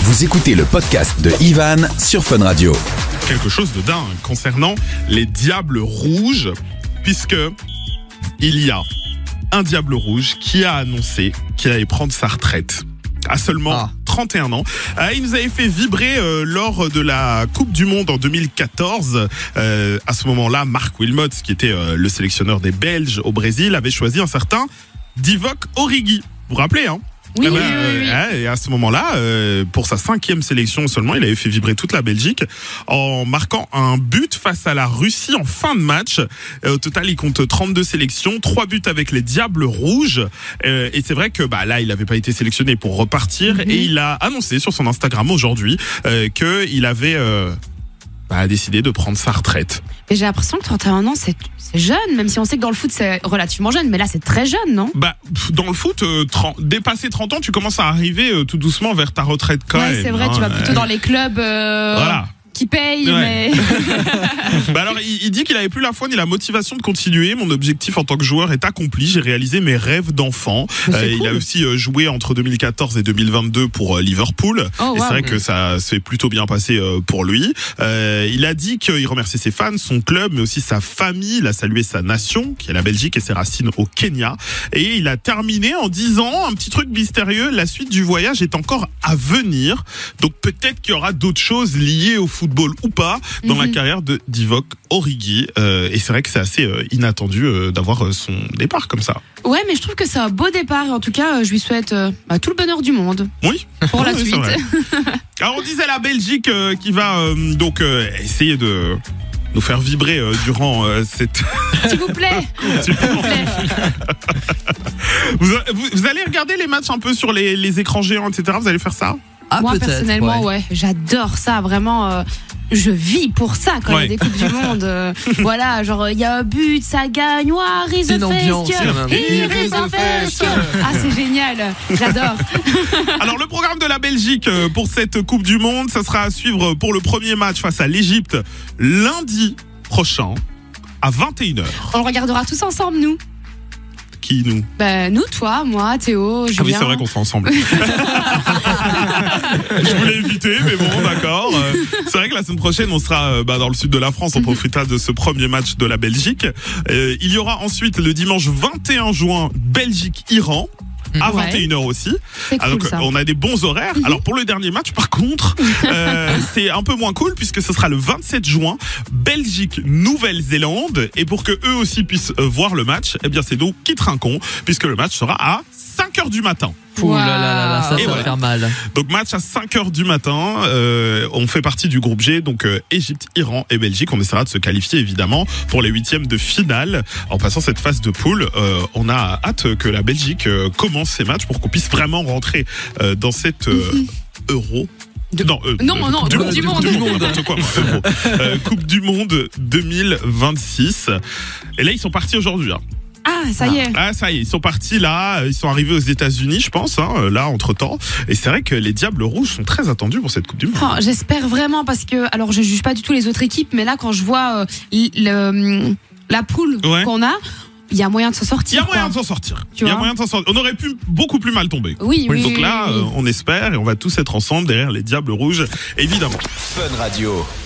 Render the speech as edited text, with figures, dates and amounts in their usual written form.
Vous écoutez le podcast de Ivan sur Fun Radio. Quelque chose de dingue concernant les Diables Rouges, puisque il y a un Diable Rouge qui a annoncé qu'il allait prendre sa retraite à seulement 31 ans. Il nous avait fait vibrer lors de la Coupe du Monde en 2014. À ce moment-là, Marc Wilmots, qui était le sélectionneur des Belges au Brésil, avait choisi un certain Divock Origi. Vous vous rappelez, hein? Oui, oui. Et à ce moment-là, pour sa 5e sélection seulement, il avait fait vibrer toute la Belgique en marquant un but face à la Russie en fin de match. Au total, il compte 32 sélections, 3 buts avec les Diables Rouges. Et c'est vrai que là, il n'avait pas été sélectionné pour repartir. Et il a annoncé sur son Instagram aujourd'hui qu'il avait décidé de prendre sa retraite. Et j'ai l'impression que 31 ans, c'est jeune, même si on sait que dans le foot, c'est relativement jeune. Mais là, c'est très jeune, non? Dans le foot, dépasser 30 ans, tu commences à arriver tout doucement vers ta retraite quand même. Ouais, c'est vrai, tu vas plutôt dans les clubs... Voilà. Qui paye, mais... Alors, il dit qu'il avait plus la foi ni la motivation de continuer. Mon objectif en tant que joueur est accompli. J'ai réalisé mes rêves d'enfant. Il a aussi joué entre 2014 et 2022 pour Liverpool. Et c'est vrai que ça s'est plutôt bien passé pour lui. Il a dit qu'il remerciait ses fans, son club, mais aussi sa famille. Il a salué sa nation, qui est la Belgique, et ses racines au Kenya. Et il a terminé en disant un petit truc mystérieux. La suite du voyage est encore à venir. Donc peut-être qu'il y aura d'autres choses liées au football ou pas dans la carrière de Divock Origi, et c'est vrai que c'est assez inattendu d'avoir son départ comme ça. Ouais, mais je trouve que c'est un beau départ, et en tout cas je lui souhaite tout le bonheur du monde. Oui, pour la suite. Alors on disait la Belgique qui va donc essayer de nous faire vibrer durant cette... S'il vous plaît. S'il vous plaît. Vous allez regarder les matchs un peu sur les écrans géants, etc. Vous allez faire ça? Moi personnellement, ouais, j'adore ça, vraiment. Je vis pour ça quand il y a des Coupes du Monde. Voilà, genre il y a un but, ça gagne. C'est une ambiance. C'est génial, j'adore. Alors le programme de la Belgique pour cette Coupe du Monde, ça sera à suivre pour le premier match face à l'Égypte lundi prochain à 21h. On le regardera tous ensemble, nous. Qui, nous? Nous, toi, moi, Théo, Julien. Ah oui, c'est vrai qu'on sera ensemble. Je voulais éviter, mais bon, d'accord. C'est vrai que la semaine prochaine, on sera dans le sud de la France. On profitera de ce premier match de la Belgique. Il y aura ensuite le dimanche 21 juin, Belgique-Iran. À 21h aussi. Alors cool, on a des bons horaires. Alors pour le dernier match, par contre, c'est un peu moins cool puisque ce sera le 27 juin, Belgique-Nouvelle-Zélande. Et pour que eux aussi puissent voir le match, eh bien c'est nous qui trinquons puisque le match sera à 5h du matin. Ouh là là, ça va faire mal. Donc match à 5h du matin, on fait partie du groupe G, donc Égypte, Iran et Belgique. On essaiera de se qualifier évidemment pour les 8e de finale. En passant cette phase de poule, on a hâte que la Belgique commence ses matchs pour qu'on puisse vraiment rentrer dans cette Euro. Coupe du Monde. N'importe quoi, Coupe du Monde 2026. Et là, ils sont partis aujourd'hui. Ça y est. Ça y est, ils sont partis là, ils sont arrivés aux États-Unis, je pense, là, entre-temps. Et c'est vrai que les Diables Rouges sont très attendus pour cette Coupe du Monde. J'espère vraiment, parce que, alors je juge pas du tout les autres équipes, mais là, quand je vois la poule qu'on a, il y a moyen de s'en sortir. Il y a moyen de s'en sortir. On aurait pu beaucoup plus mal tomber. Oui. Donc là, on espère et on va tous être ensemble derrière les Diables Rouges, évidemment. Fun Radio.